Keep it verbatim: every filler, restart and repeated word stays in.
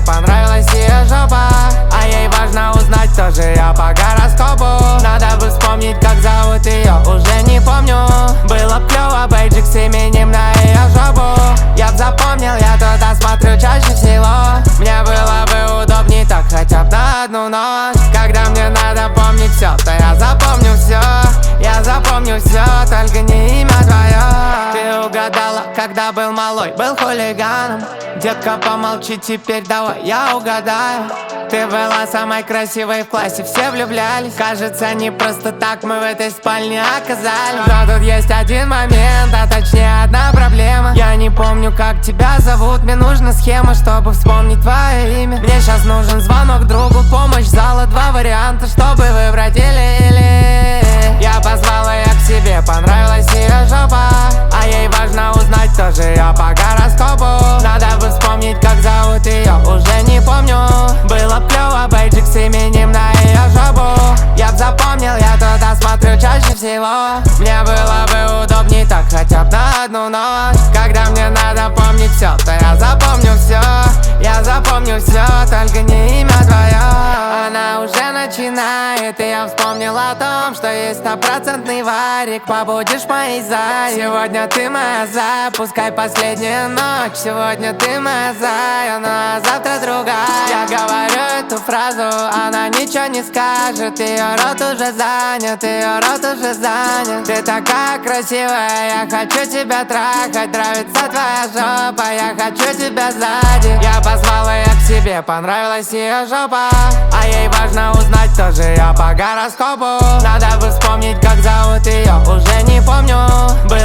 понравилась ее жопа. А ей важно узнать, кто же я по гороскопу. Надо бы вспомнить, как зовут ее, уже не помню. Было б клёво бейджик с именем на ее жопу. Я б запомнил, я туда смотрю чаще всего. Мне было бы удобней так хотя бы на одну ночь. Когда мне надо помнить все, то я запомню все. Я запомню все, только не имя твое. Ты угадала, когда был малой, был хулиганом. Детка, помолчи теперь, давай я угадаю. Ты была самой красивой в классе, все влюблялись. Кажется, не просто так мы в этой спальне оказались. Но тут есть один момент, а точнее одна проблема. Я не помню, как тебя зовут, мне нужна схема, чтобы вспомнить твое имя. Мне сейчас нужен звонок другу, помощь зала, два варианта, чтобы выбрать или-или. Я позвал ее к себе, понравилась ее жопа. А ей важно узнать, кто же я по гороскопу. Надо бы вспомнить, как зовут ее, уже не помню. Было б клёво бейджик с именем на ее жопу. Я б запомнил, я туда смотрю чаще всего. Мне было бы удобней так хотя бы на одну ночь. Когда мне надо помнить все, то я запомню все. Я запомню все, только не имя твое. Она уже начинает, и я вспомнил о том, что есть стопроцентный варик. Побудешь моей заре. Сегодня ты моя зая, пускай последняя ночь. Сегодня ты моя зая, ну а завтра другая. Я говорю эту фразу, она ничего не скажет. Ее рот уже занят, ее рот уже занят. Ты такая красивая, я хочу тебя трахать. Нравится твоя жопа, я хочу тебя сзади. Я позвал ее к себе, понравилась ее жопа. А ей важно узнать, кто же я по гороскопу. Надо бы вспомнить, как зовут ее, уже не помню.